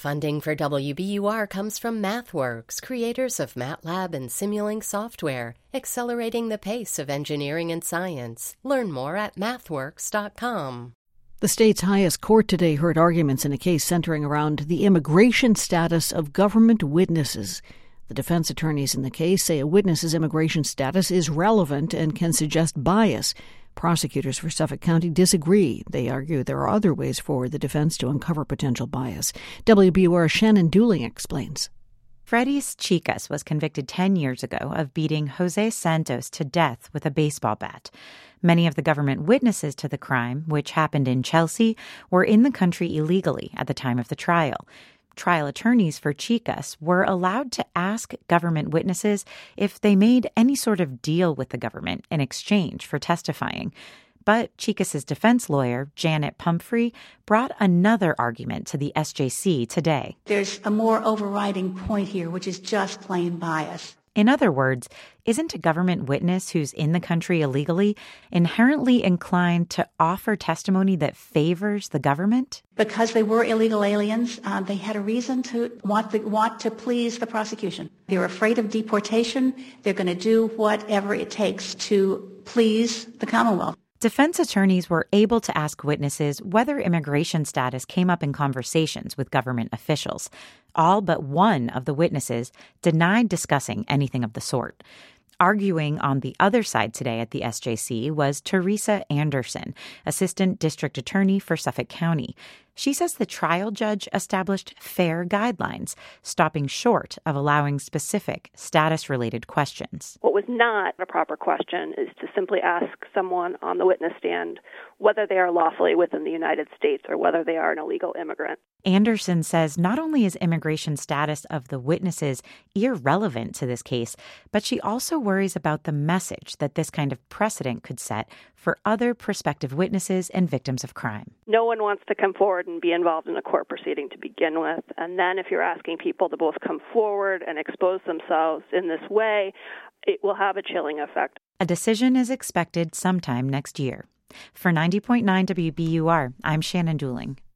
Funding for WBUR comes from MathWorks, creators of MATLAB and Simulink software, accelerating the pace of engineering and science. Learn more at mathworks.com. The state's highest court today heard arguments in a case centering around the immigration status of government witnesses. The defense attorneys in the case say a witness's immigration status is relevant and can suggest bias. Prosecutors for Suffolk County disagree. They argue there are other ways for the defense to uncover potential bias. WBUR Shannon Dooling explains. Freddy's Chicas was convicted 10 years ago of beating Jose Santos to death with a baseball bat. Many of the government witnesses to the crime, which happened in Chelsea, were in the country illegally at the time of the trial. Trial attorneys for Chicas were allowed to ask government witnesses if they made any sort of deal with the government in exchange for testifying. But Chicas' defense lawyer, Janet Pumphrey, brought another argument to the SJC today. There's a more overriding point here, which is just plain bias. In other words, isn't a government witness who's in the country illegally inherently inclined to offer testimony that favors the government? Because they were illegal aliens, they had a reason to want to please the prosecution. They're afraid of deportation. They're going to do whatever it takes to please the Commonwealth. Defense attorneys were able to ask witnesses whether immigration status came up in conversations with government officials. All but one of the witnesses denied discussing anything of the sort. Arguing on the other side today at the SJC was Teresa Anderson, Assistant District Attorney for Suffolk County. She says the trial judge established fair guidelines, stopping short of allowing specific status-related questions. What was not a proper question is to simply ask someone on the witness stand whether they are lawfully within the United States or whether they are an illegal immigrant. Anderson says not only is immigration status of the witnesses irrelevant to this case, but she also worries about the message that this kind of precedent could set for other prospective witnesses and victims of crime. No one wants to come forward and be involved in a court proceeding to begin with. And then if you're asking people to both come forward and expose themselves in this way, it will have a chilling effect. A decision is expected sometime next year. For 90.9 WBUR, I'm Shannon Dooling.